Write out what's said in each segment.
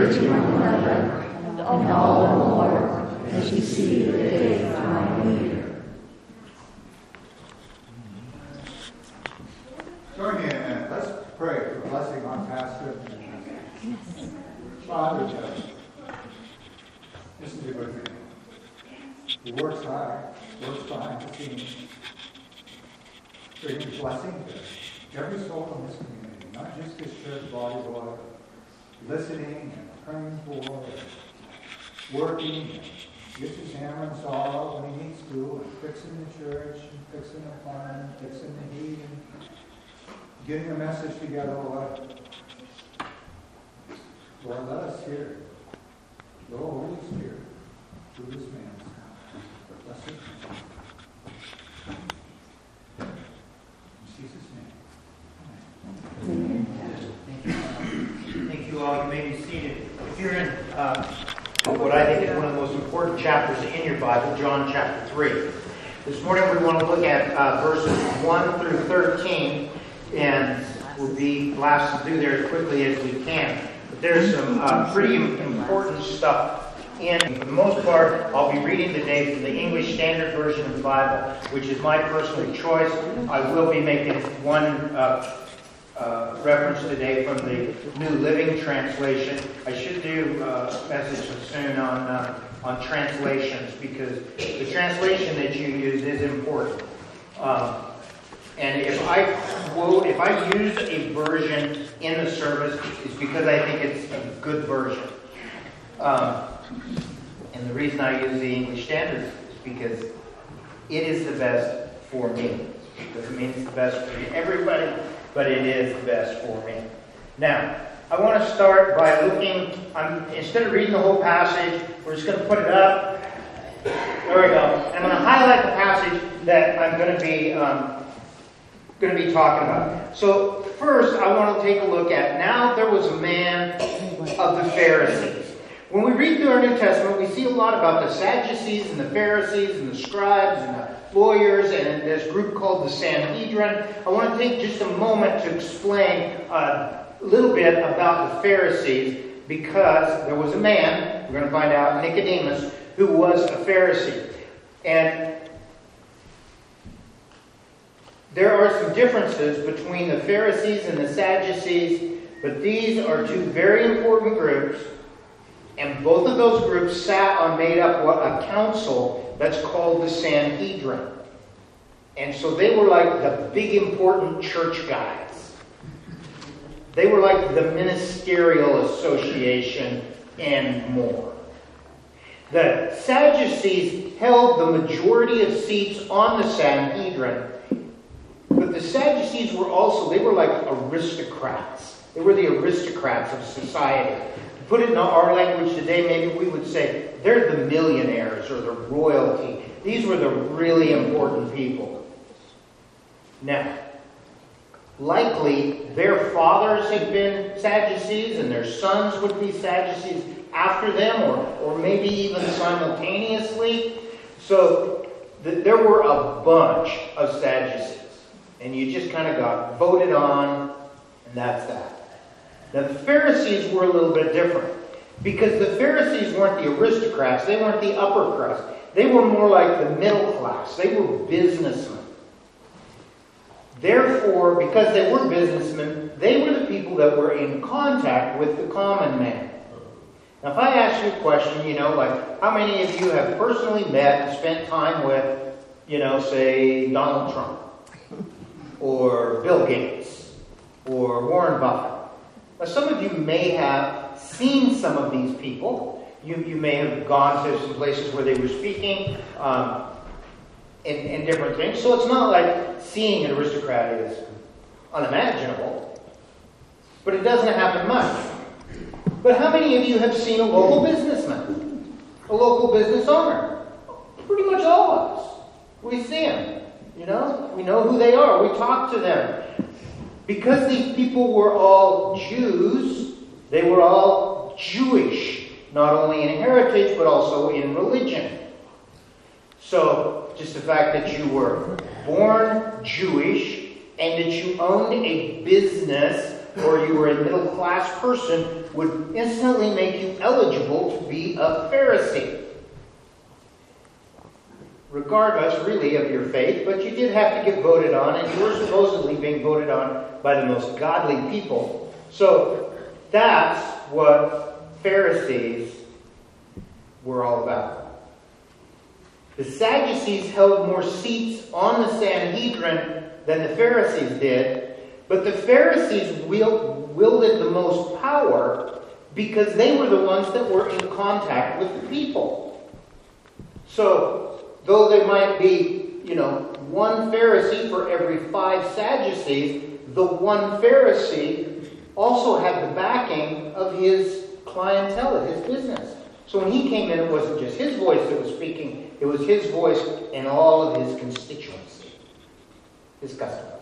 to my mother, and all the more as you see the day of my leader. Join me in a minute. Let's pray for blessing on Pastor. Father, this is a good man. He works hard, works behind the scenes, bringing blessing to every soul in this community, not just this church body, but listening and praying for, and working, and gets his hammer and saw when he needs to, and fixing the church, and fixing the farm, and fixing the heat, and getting a message together. Lord, let us hear. Go, Holy Spirit, through this man's blessing. In Jesus' name. Amen. Thank you all. You may be seated. If you're in what I think is one of the most important chapters in your Bible, John chapter 3. This morning we want to look at verses 1 through 13, and we'll be blasted through there as quickly as we can. But there's some pretty important stuff in. For the most part, I'll be reading today from the English Standard Version of the Bible, which is my personal choice. I will be making one reference today from the New Living Translation. I should do a message soon on translations, because the translation that you use is important. And if I use a version in the service, it's because I think it's a good version. And the reason I use the English Standard is because it is the best for me. It doesn't mean it's the best for everybody, but it is the best for me. Now, I want to start by looking, instead of reading the whole passage, we're just going to put it up. There we go. I'm going to highlight the passage that I'm going to be talking about. So first, I want to take a look at, now there was a man of the Pharisees. When we read through our New Testament, we see a lot about the Sadducees and the Pharisees and the scribes and the lawyers and this group called the Sanhedrin. I want to take just a moment to explain a little bit about the Pharisees, because there was a man, we're going to find out, Nicodemus, who was a Pharisee. And there are some differences between the Pharisees and the Sadducees, but these are two very important groups. And both of those groups made up a council that's called the Sanhedrin. And so they were like the big important church guys. They were like the ministerial association and more. The Sadducees held the majority of seats on the Sanhedrin. But the Sadducees they were like aristocrats. They were the aristocrats of society. Put it in our language today, maybe we would say they're the millionaires or the royalty. These were the really important people. Now, likely their fathers had been Sadducees and their sons would be Sadducees after them, or maybe even simultaneously. So there were a bunch of Sadducees. And you just kind of got voted on, and that's that. Now, the Pharisees were a little bit different, because the Pharisees weren't the aristocrats. They weren't the upper crust. They were more like the middle class. They were businessmen. Therefore, because they were businessmen, they were the people that were in contact with the common man. Now, if I ask you a question, like how many of you have personally met and spent time with, say, Donald Trump, or Bill Gates, or Warren Buffett? Now, some of you may have seen some of these people. You may have gone to some places where they were speaking and different things. So it's not like seeing an aristocrat is unimaginable. But it doesn't happen much. But how many of you have seen a local businessman? A local business owner? Pretty much all of us. We see them. We know who they are. We talk to them. Because these people were all Jews, they were all Jewish, not only in heritage, but also in religion. So, just the fact that you were born Jewish and that you owned a business or you were a middle-class person would instantly make you eligible to be a Pharisee. Regardless, really, of your faith, but you did have to get voted on, and you were supposedly being voted on by the most godly people. So that's what Pharisees were all about. The Sadducees held more seats on the Sanhedrin than the Pharisees did, but the Pharisees wielded the most power because they were the ones that were in contact with the people. So, though there might be, one Pharisee for every 5 Sadducees, the one Pharisee also had the backing of his clientele, of his business. So when he came in, it wasn't just his voice that was speaking, it was his voice and all of his constituency, his customers.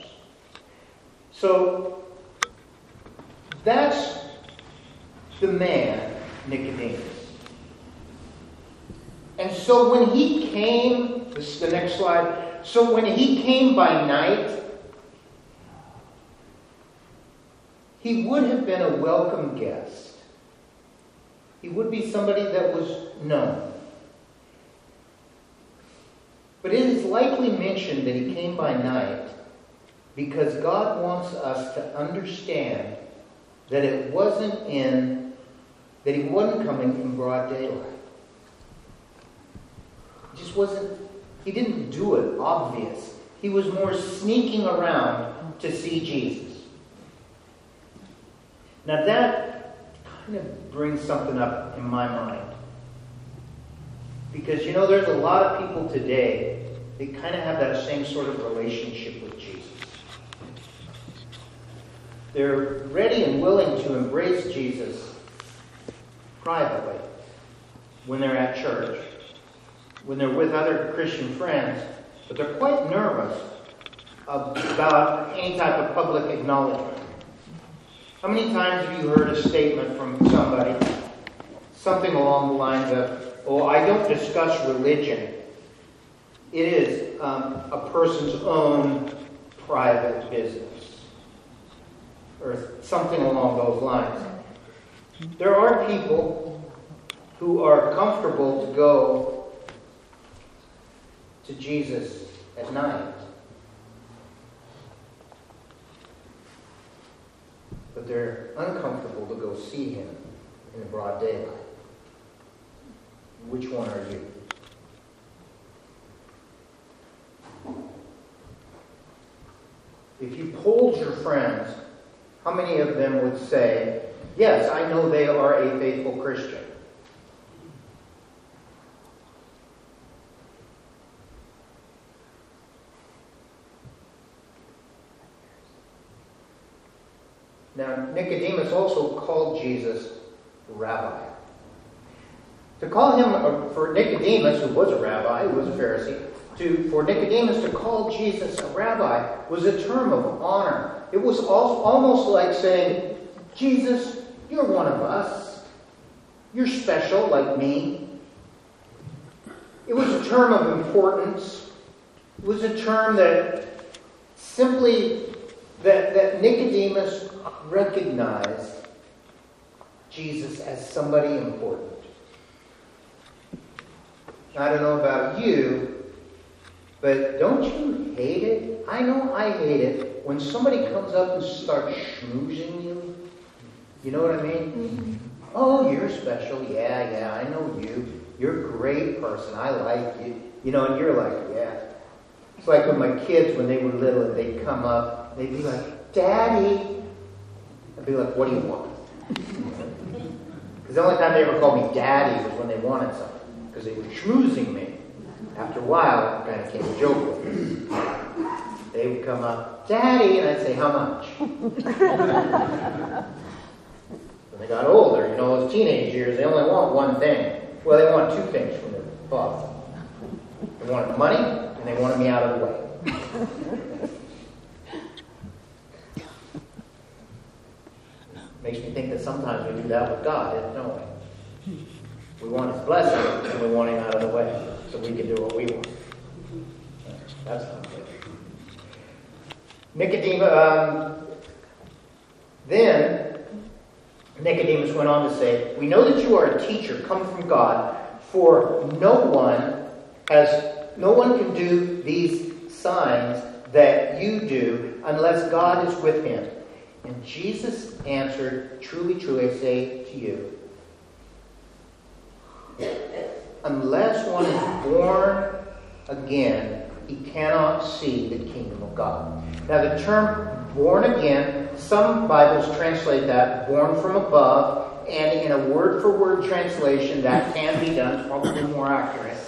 So that's the man, Nicodemus. And so when he came, this is the next slide. So when he came by night, he would have been a welcome guest. He would be somebody that was known. But it is likely mentioned that he came by night because God wants us to understand that it wasn't that he wasn't coming in broad daylight. It just wasn't, he didn't do it obvious. He was more sneaking around to see Jesus. Now that kind of brings something up in my mind. Because, there's a lot of people today that kind of have that same sort of relationship with Jesus. They're ready and willing to embrace Jesus privately when they're at church, when they're with other Christian friends, but they're quite nervous about any type of public acknowledgement. How many times have you heard a statement from somebody, something along the lines of, I don't discuss religion. It is a person's own private business. Or something along those lines. There are people who are comfortable to go to Jesus at night. But they're uncomfortable to go see him in the broad daylight. Which one are you? If you polled your friends, how many of them would say, yes, I know they are a faithful Christian? Now, Nicodemus also called Jesus rabbi. To call him, for Nicodemus, who was a rabbi, who was a Pharisee, for Nicodemus to call Jesus a rabbi was a term of honor. It was almost like saying, Jesus, you're one of us. You're special like me. It was a term of importance. It was a term that simply, that Nicodemus recognized Jesus as somebody important. I don't know about you, but don't you hate it? I know I hate it when somebody comes up and starts schmoozing you. You know what I mean? Mm-hmm. Oh, you're special. Yeah, I know you. You're a great person. I like you. And you're like, yeah. It's like when my kids, when they were little, and they'd come up, they'd be like, Daddy. I'd be like, what do you want? Because the only time they ever called me Daddy was when they wanted something. Because they were schmoozing me. After a while, it kind of became a joke with me. They would come up, Daddy, and I'd say, how much? When they got older, those teenage years, they only want one thing. Well, they want two things from their father. They wanted money, and they wanted me out of the way. Makes me think that sometimes we do that with God, don't we? We want his blessing, and we want him out of the way, so we can do what we want. That's not good. Nicodemus, Then Nicodemus went on to say, "We know that you are a teacher come from God, for no one can do these signs that you do unless God is with him." And Jesus answered, "Truly, truly, I say to you, unless one is born again, he cannot see the kingdom of God." Now the term born again, some Bibles translate that born from above, and in a word-for-word translation that can be done, it's probably more accurate.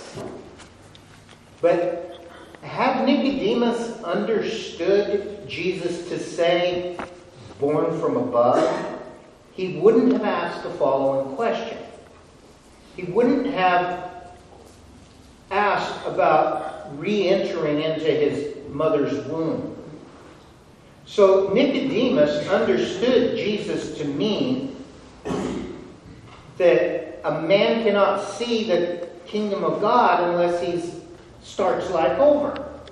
But had Nicodemus understood Jesus to say born from above, he wouldn't have asked the following question. He wouldn't have asked about re-entering into his mother's womb. So Nicodemus understood Jesus to mean that a man cannot see the kingdom of God unless he starts life over.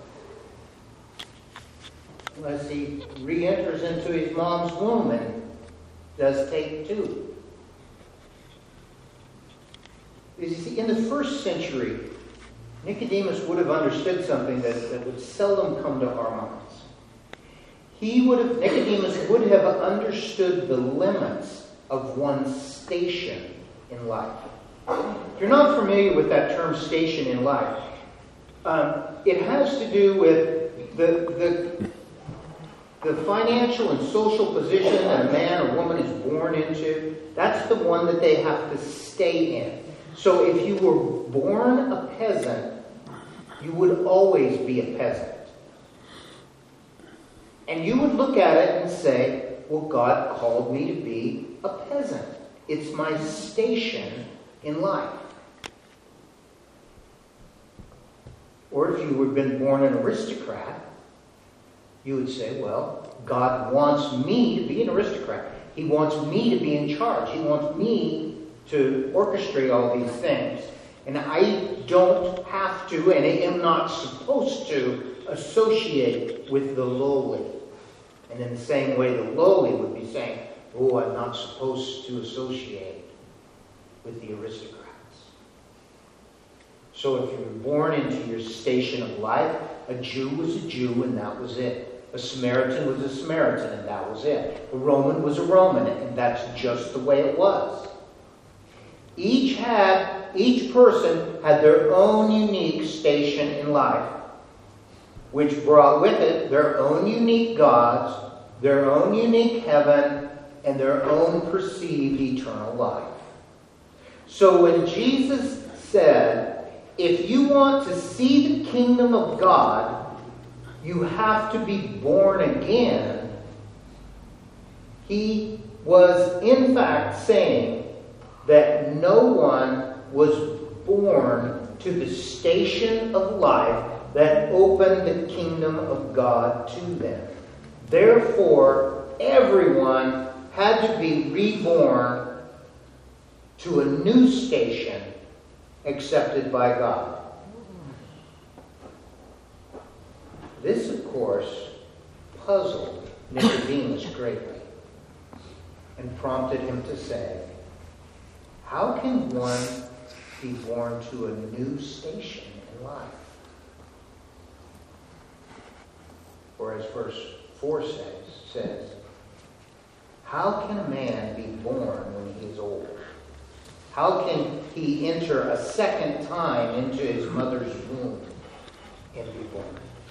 Unless he re-enters into his mom's womb and does take two. You see, in the first century, Nicodemus would have understood something that would seldom come to our minds. Nicodemus would have understood the limits of one's station in life. If you're not familiar with that term station in life, it has to do with the financial and social position that a man or woman is born into. That's the one that they have to stay in. So if you were born a peasant, you would always be a peasant. And you would look at it and say, well, God called me to be a peasant. It's my station in life. Or if you had been born an aristocrat, you would say, well, God wants me to be an aristocrat. He wants me to be in charge. He wants me to orchestrate all these things. And I don't have to, and I am not supposed to, associate with the lowly. And in the same way, the lowly would be saying, oh, I'm not supposed to associate with the aristocrats. So if you were born into your station of life, a Jew was a Jew and that was it. A Samaritan was a Samaritan and that was it. A Roman was a Roman and that's just the way it was. Each person had their own unique station in life, which brought with it their own unique gods, their own unique heaven, and their own perceived eternal life. So when Jesus said, if you want to see the kingdom of God, you have to be born again, he was in fact saying that no one was born to the station of life that opened the kingdom of God to them. Therefore, everyone had to be reborn to a new station accepted by God. This, of course, puzzled Nicodemus greatly and prompted him to say, how can one be born to a new station in life? Or as verse 4 says, how can a man be born when he is old? How can he enter a second time into his mother's womb and be born?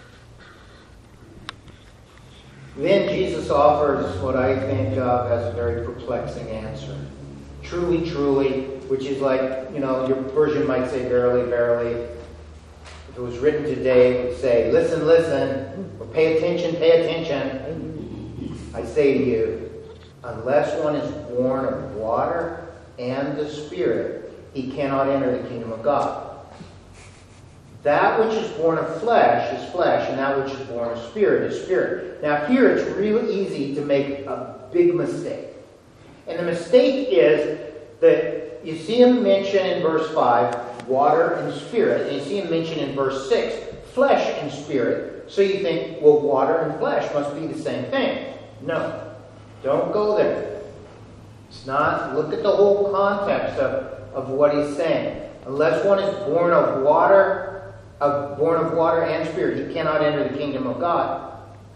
Then Jesus offers what I think of as a very perplexing answer. Truly, truly, which is like, your version might say verily, verily. If it was written today, it would say, listen, listen, or pay attention, pay attention. I say to you, unless one is born of water and the Spirit, he cannot enter the kingdom of God. That which is born of flesh is flesh, and that which is born of spirit is spirit. Now here it's really easy to make a big mistake. And the mistake is that you see him mention in verse 5, water and spirit, and you see him mention in verse 6, flesh and spirit. So you think, well, water and flesh must be the same thing. No. Don't go there. It's not, look at the whole context of what he's saying. Unless one is born of water and spirit, he cannot enter the kingdom of God.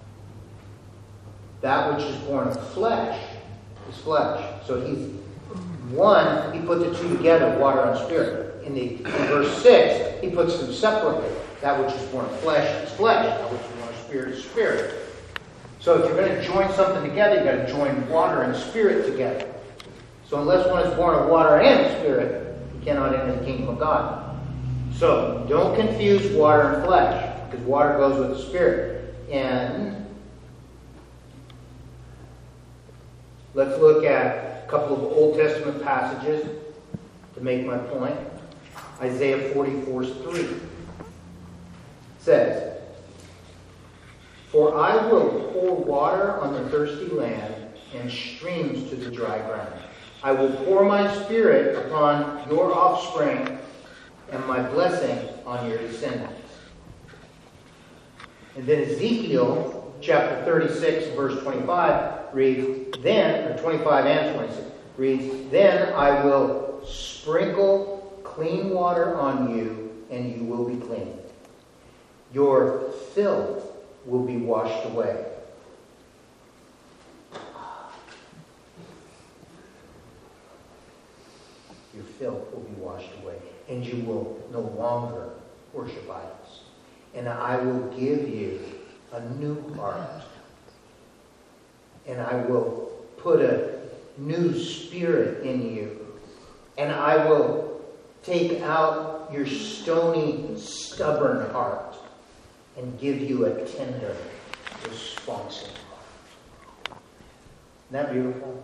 That which is born of flesh is flesh. So he put the two together, water and spirit. In verse 6, he puts them separately. That which is born of flesh is flesh. That which is born of spirit is spirit. So if you're going to join something together, you've got to join water and spirit together. So unless one is born of water and spirit, he cannot enter the kingdom of God. So don't confuse water and flesh, because water goes with the spirit. And let's look at a couple of Old Testament passages to make my point. Isaiah 44:3 says, "For I will pour water on the thirsty land and streams to the dry ground. I will pour my spirit upon your offspring and my blessing on your descendants." And then Ezekiel chapter 36 verse 25 reads, then, or 25 and 26 reads, "Then I will sprinkle clean water on you, and you will be clean. Your filth will be washed away." Your filth will be washed away, and you will no longer worship idols. And I will give you a new heart, and I will put a new spirit in you, and I will take out your stony, stubborn heart and give you a tender, responsive heart. Isn't that beautiful?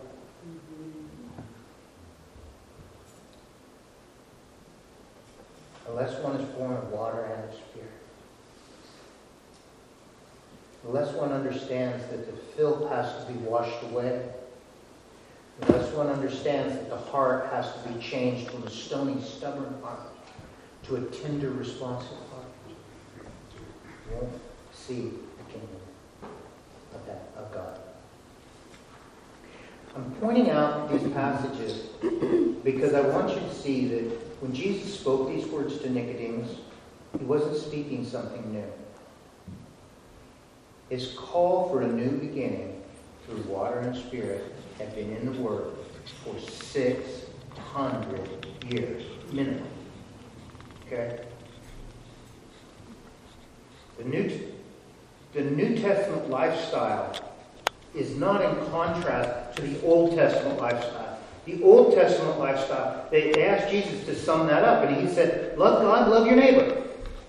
Unless one is born of water and of spirit, unless one understands that the filth has to be washed away, unless one understands that the heart has to be changed from a stony, stubborn heart to a tender, responsive heart, you won't see the kingdom of God. I'm pointing out these passages because I want you to see that when Jesus spoke these words to Nicodemus, he wasn't speaking something new. His call for a new beginning through water and spirit had been in the Word for 600 years, minimum. Okay? The New Testament lifestyle is not in contrast to the Old Testament lifestyle. The Old Testament lifestyle, they asked Jesus to sum that up, and he said, love God, love your neighbor.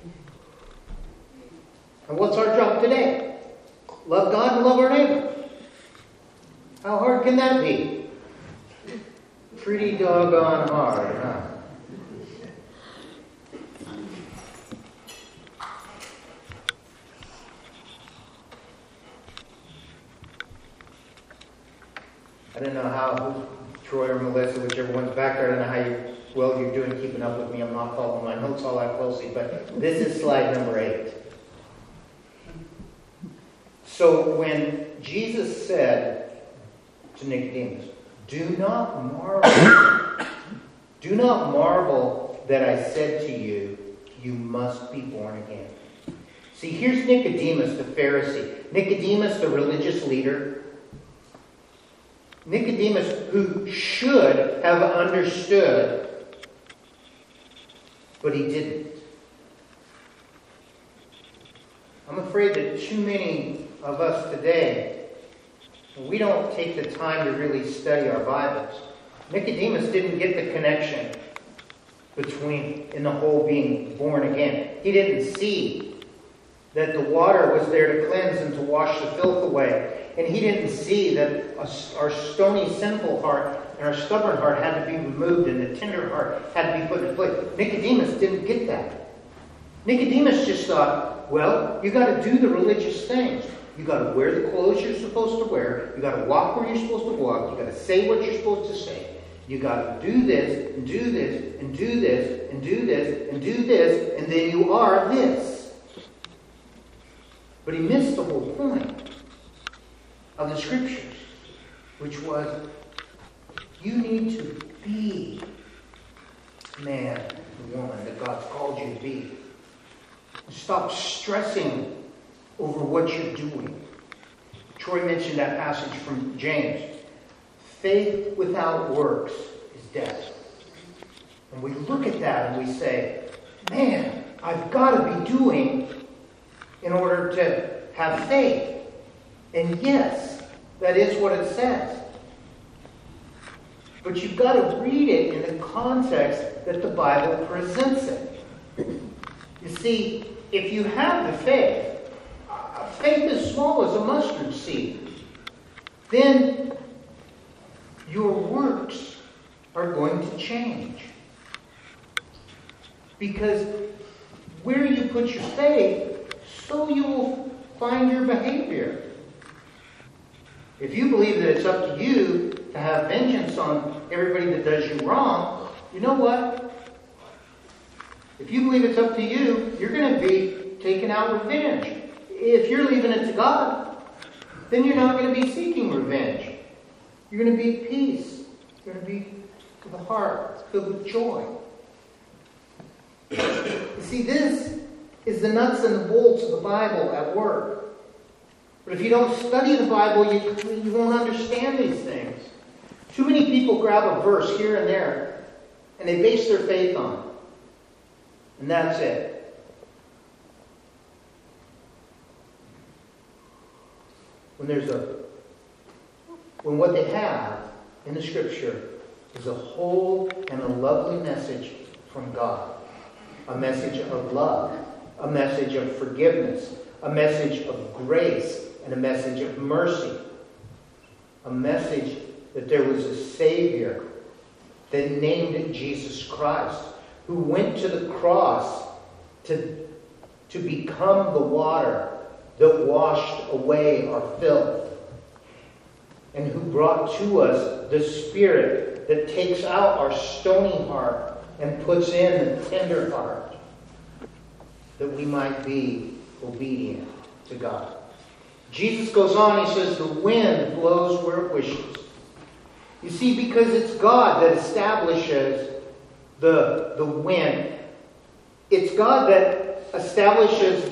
And what's our job today? Love God and love our neighbor. How hard can that be? Pretty doggone hard, huh? I don't know how, Troy or Melissa, whichever one's back there, I don't know how well you're doing keeping up with me. I'm not following my notes all that closely, but this is slide number 8. So when Jesus said to Nicodemus, do not marvel that I said to you, you must be born again. See, here's Nicodemus, the Pharisee. Nicodemus, the religious leader. Nicodemus, who should have understood, but he didn't. I'm afraid that too many of us today, we don't take the time to really study our Bibles. Nicodemus didn't get the connection in the whole being born again. He didn't see that the water was there to cleanse and to wash the filth away. And he didn't see that our stony, sinful heart and our stubborn heart had to be removed and the tender heart had to be put in place. Nicodemus didn't get that. Nicodemus just thought, well, you got to do the religious things. You got to wear the clothes you're supposed to wear. You got to walk where you're supposed to walk. You got to say what you're supposed to say. You got to do this and do this and do this and do this and do this, and then you are this. But he missed the whole point of the Scriptures. which was, you need to be the man, the woman that God's called you to be. Stop stressing over what you're doing. Troy mentioned that passage from James. Faith without works is dead. And we look at that and we say, man, I've got to be doing in order to have faith. And yes, that is what it says. But you've got to read it in the context that the Bible presents it. You see, if you have the faith as small as a mustard seed, then your works are going to change. Because where you put your faith, so you will find your behavior. If you believe that it's up to you to have vengeance on everybody that does you wrong, you know what? If you believe it's up to you, you're going to be taking out revenge. If you're leaving it to God, then you're not going to be seeking revenge. You're going to be at peace. You're going to be with a heart filled with joy. You see, this is the nuts and the bolts of the Bible at work. But if you don't study the Bible, you won't understand these things. Too many people grab a verse here and there, and they base their faith on it. And that's it. When what they have in the Scripture is a whole and a lovely message from God. A message of love, a message of forgiveness, a message of grace, and a message of mercy. A message that there was a Savior that named Jesus Christ, who went to the cross to become the water that washed away our filth, and who brought to us the Spirit that takes out our stony heart and puts in the tender heart, that we might be obedient to God. Jesus goes on, he says, the wind blows where it wishes. You see, because it's God that establishes the wind. It's God that establishes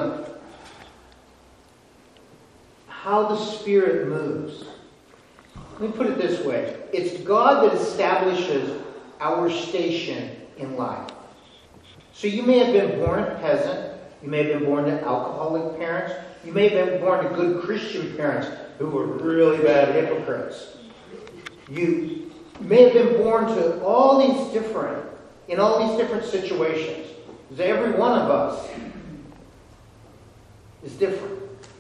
how the Spirit moves. Let me put it this way. It's God that establishes our station in life. So you may have been born a peasant. You may have been born to alcoholic parents. You may have been born to good Christian parents who were really bad hypocrites. You may have been born to in all these different situations. Because every one of us is different.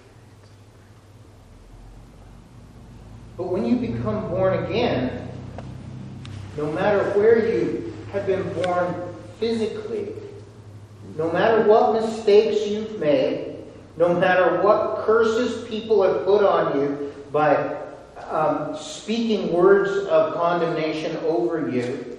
But when you become born again, no matter where you have been born physically, no matter what mistakes you've made, no matter what curses people have put on you by speaking words of condemnation over you,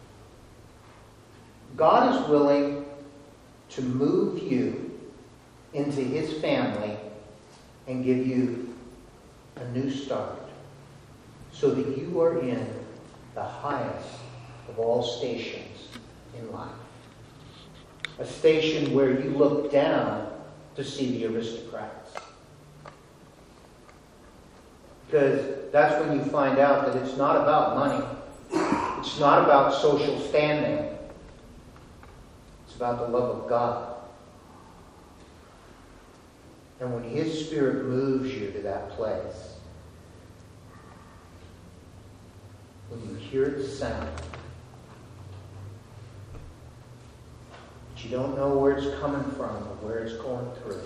God is willing to move you into His family and give you a new start, so that you are in the highest of all stations in life. A station where you look down to see the aristocrats. Because that's when you find out that it's not about money. It's not about social standing. It's about the love of God. And when His Spirit moves you to that place, when you hear the sound, but you don't know where it's coming from or where it's going through,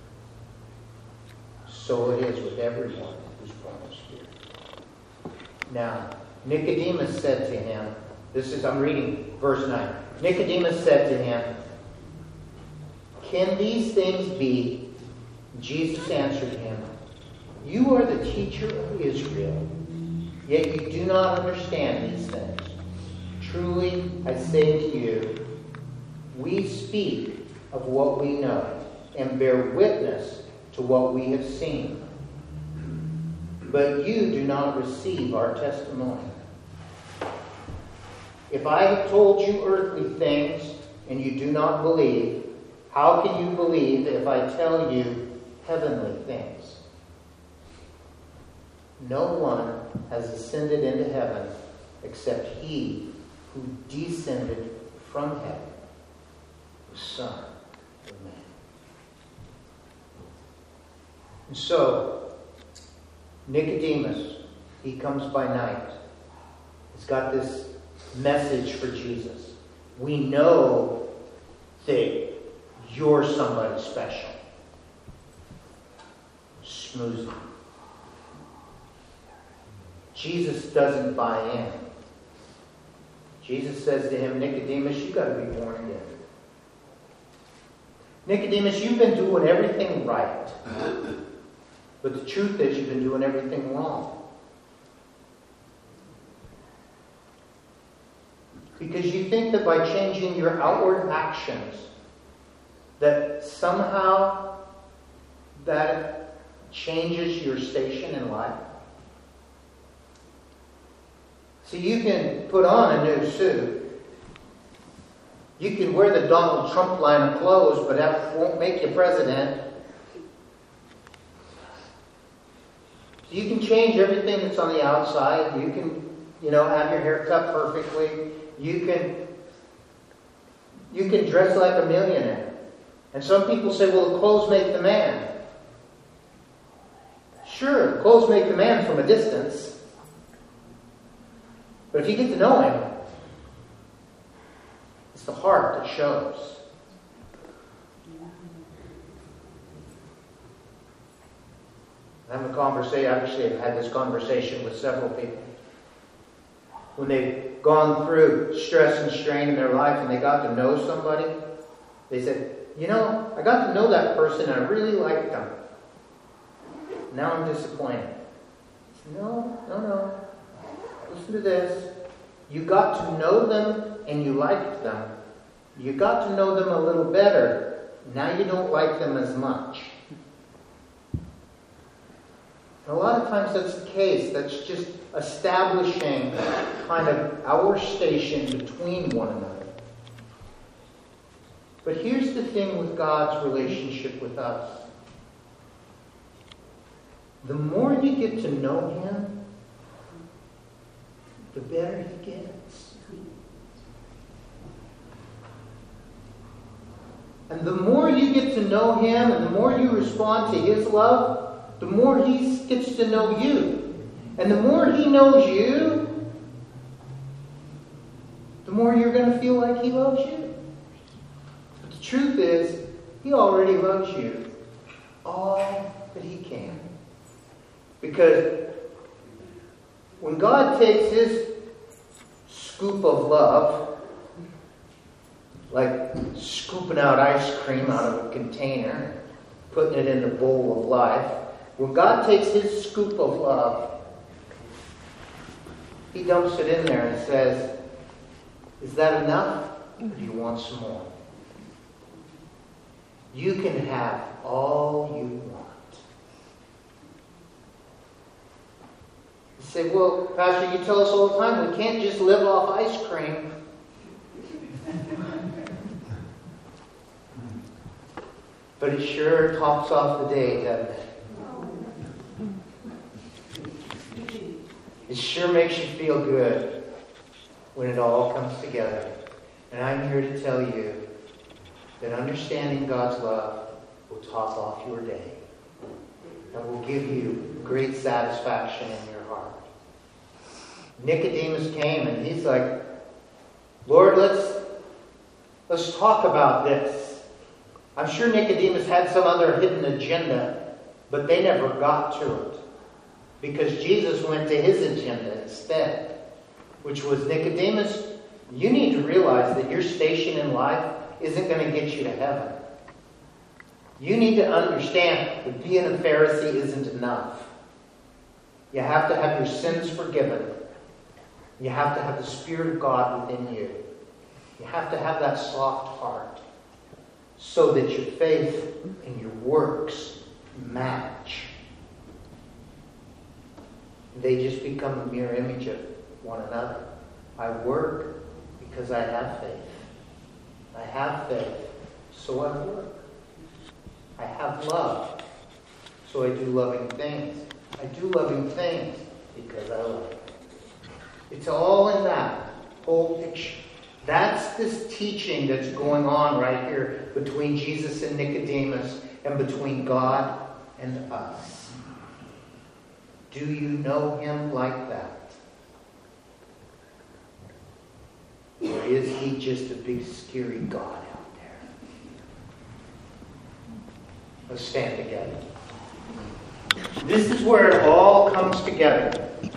so it is with everyone who's born of Spirit. Now, Nicodemus said to him, I'm reading verse 9. Nicodemus said to him, "Can these things be?" Jesus answered him, "You are the teacher of Israel, yet you do not understand these things. Truly, I say to you, we speak of what we know and bear witness to what we have seen. but you do not receive our testimony. If I have told you earthly things and you do not believe, how can you believe if I tell you heavenly things? No one has ascended into heaven except he who descended from heaven, the Son of Man. And so, Nicodemus, he comes by night. He's got this message for Jesus. We know that you're somebody special. Schmoozing. Jesus doesn't buy in. Jesus says to him, Nicodemus, you've got to be born again. Nicodemus, you've been doing everything right. But the truth is you've been doing everything wrong. Because you think that by changing your outward actions, that somehow that changes your station in life. So you can put on a new suit. You can wear the Donald Trump line of clothes, but that won't make you president. So you can change everything that's on the outside. You can, have your hair cut perfectly. You can dress like a millionaire. And some people say, well, the clothes make the man. Sure, clothes make the man from a distance. But if you get to know him, it's the heart that shows. I've had this conversation with several people. When they've gone through stress and strain in their life and they got to know somebody, they said, I got to know that person and I really liked them. Now I'm disappointed. I said, No. Listen to this. You got to know them and you liked them. You got to know them a little better. Now you don't like them as much. And a lot of times that's the case. That's just establishing kind of our station between one another. But here's the thing with God's relationship with us. The more you get to know Him, the better He gets. And the more you get to know Him and the more you respond to His love, the more He gets to know you. And the more He knows you, the more you're going to feel like He loves you. But the truth is, He already loves you all that He can. Because when God takes His scoop of love, like scooping out ice cream out of a container, putting it in the bowl of life, when God takes His scoop of love, He dumps it in there and says, is that enough? Or do you want some more? You can have all you want. You say, well, Pastor, you tell us all the time we can't just live off ice cream. But it sure tops off the day, doesn't it? It sure makes you feel good when it all comes together. And I'm here to tell you that understanding God's love will top off your day and will give you great satisfaction in your heart. Nicodemus came and he's like, Lord, let's talk about this. I'm sure Nicodemus had some other hidden agenda, but they never got to it. Because Jesus went to his agenda instead, which was, Nicodemus, you need to realize that your station in life isn't going to get you to heaven. You need to understand that being a Pharisee isn't enough. You have to have your sins forgiven. You have to have the Spirit of God within you. You have to have that soft heart so that your faith and your works match. They just become a mirror image of one another. I work because I have faith. I have faith, so I work. I have love, so I do loving things. I do loving things because I love. It's all in that whole picture. That's this teaching that's going on right here between Jesus and Nicodemus and between God and us. Do you know him like that? Or is he just a big scary God out there? Let's stand together. This is where it all comes together.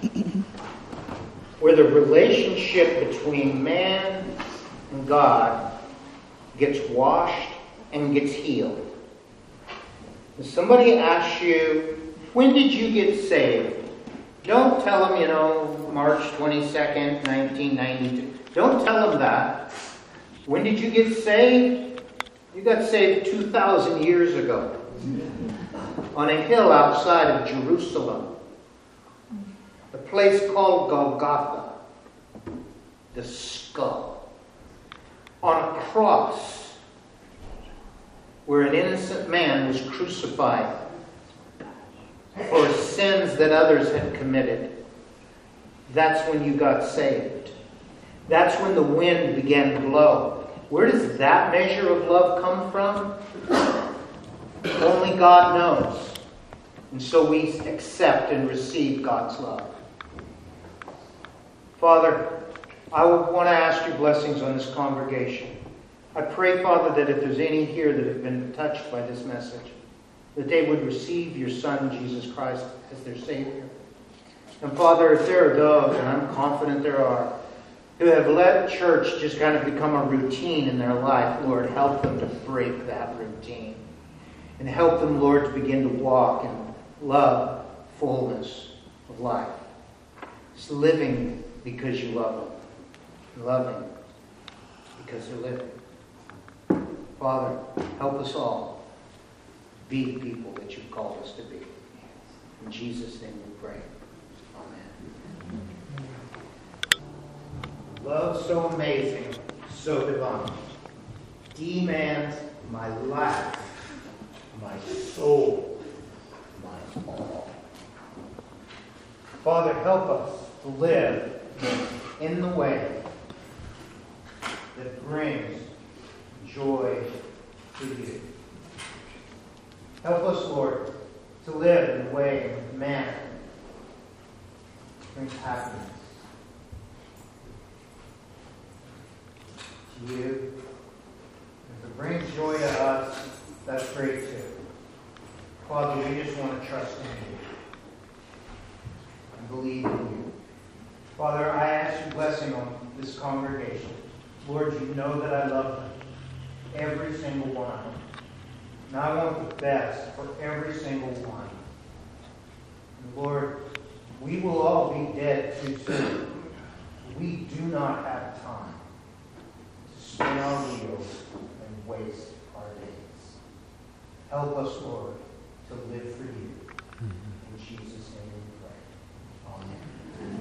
Where the relationship between man and God gets washed and gets healed. If somebody asks you, when did you get saved? Don't tell them, March 22nd, 1992. Don't tell them that. When did you get saved? You got saved 2,000 years ago. On a hill outside of Jerusalem. A place called Golgotha. The skull. On a cross where an innocent man was crucified for sins that others had committed. That's when you got saved. That's when the wind began to blow. Where does that measure of love come from? Only God knows. And so we accept and receive God's love. Father, I want to ask your blessings on this congregation. I pray, Father, that if there's any here that have been touched by this message, that they would receive your Son, Jesus Christ, as their Savior. And Father, if there are those, and I'm confident there are, who have let church just kind of become a routine in their life, Lord, help them to break that routine. And help them, Lord, to begin to walk in love, fullness of life. It's living because you love them. Loving because they're living. Father, help us all be the people that you've called us to be. In Jesus' name we pray. Amen. Love so amazing, so divine, demands my life, my soul, my all. Father, help us to live in the way that brings joy to you. Help us, Lord, to live in a way, in a manner that brings happiness to you. If it brings joy to us, that's great too. Father, we just want to trust in you and believe in you. Father, I ask your blessing on this congregation. Lord, you know that I love them. Every single one of them. And I want the best for every single one. And Lord, we will all be dead too soon. We do not have time to spin our wheels and waste our days. Help us, Lord, to live for you. In Jesus' name.